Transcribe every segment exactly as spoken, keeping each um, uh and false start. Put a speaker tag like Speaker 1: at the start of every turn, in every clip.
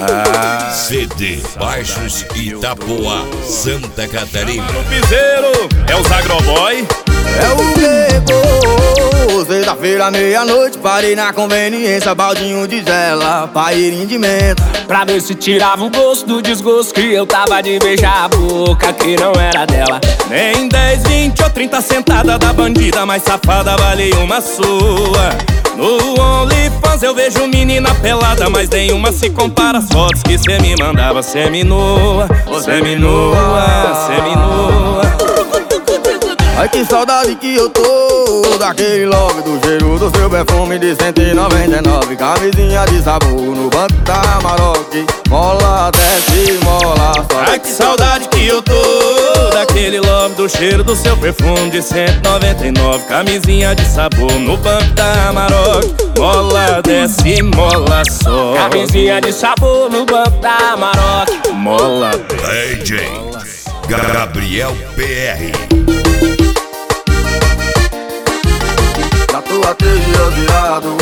Speaker 1: Ah,
Speaker 2: C D Baixos Itapoá, Santa Catarina.
Speaker 1: no piseiro é o Zagroboy.
Speaker 3: É o Bebo, sexta-feira, meia-noite, parei na conveniência, baldinho de gela, paeirinho de menta,
Speaker 4: pra ver se tirava o gosto do desgosto que eu tava de beijar a boca que não era dela.
Speaker 1: Nem dez, vinte ou trinta sentada da bandida mais safada vale uma sua. No OnlyFans eu vejo menina pelada, mas nenhuma se compara às fotos que cê me mandava seminua, seminua, seminua.
Speaker 3: Ai que saudade que eu tô daquele love, do cheiro do seu perfume de cento e noventa e nove. Camisinha de sabor no banco da Maroc, mola desce, mola sobe.
Speaker 1: Ai que saudade que eu tô daquele love, do cheiro do seu perfume de cento e noventa e nove. Camisinha de sabor no banco da Maroc, mola desce, mola sobe.
Speaker 4: Camisinha de sabor no banco da Maroc,
Speaker 1: mola
Speaker 2: D J Gabriel P R.
Speaker 3: Já tô há três dias virado,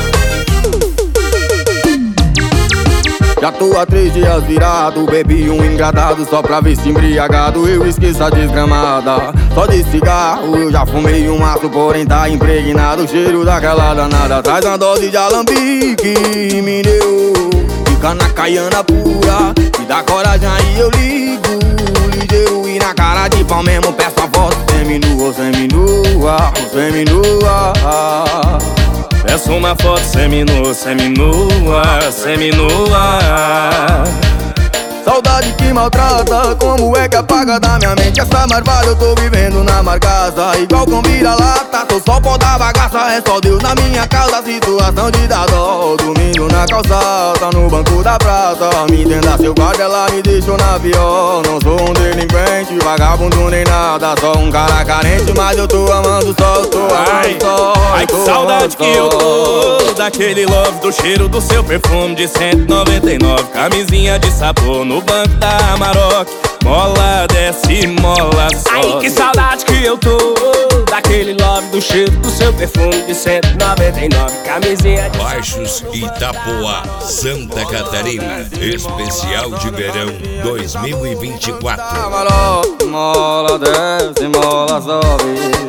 Speaker 3: já tô há três dias virado. Bebi um engradado só pra ver se embriagado eu esqueço a desgramada. Só de cigarro eu já fumei um maço, porém tá impregnado o cheiro daquela danada. Traz uma dose de alambique, me deu, fica na caiana pura, me dá coragem aí eu ligo, ligeiro e na cara de pau mesmo peço a voz. Seminua, seminua, seminua.
Speaker 1: Peço uma foto seminua, seminua, seminua.
Speaker 3: Saudade que maltrata, como é que apaga da minha mente essa marvada? Eu tô vivendo na margasa, igual com vira-lata. Tô só pó da bagaça, é só Deus na minha causa. Situação de dar dó, domingo na calçada, no banco da praça. Me entenda seu guarda, ela me deixou na pior. Não sou um delinquente, vagabundo nem nada, só um cara carente, mas eu tô amando só, eu tô amando só.
Speaker 1: Ai que saudade que eu tô daquele love, do cheiro do seu perfume de cento e noventa e nove. Camisinha de sabor no banco da Maroc, mola desce, mola sobe.
Speaker 4: ai que saudade que eu tô daquele love, do cheiro do seu perfume de cento e noventa e nove. Camisinha de
Speaker 2: Baixos Itapoá, Santa Catarina. Especial de verão dois mil e vinte e quatro.
Speaker 3: Mola desce, mola sobe.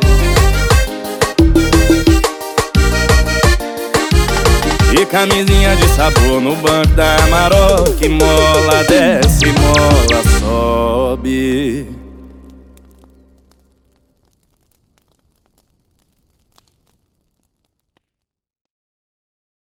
Speaker 1: E camisinha de sabor no banco da Maroc, mola desce, mola sobe.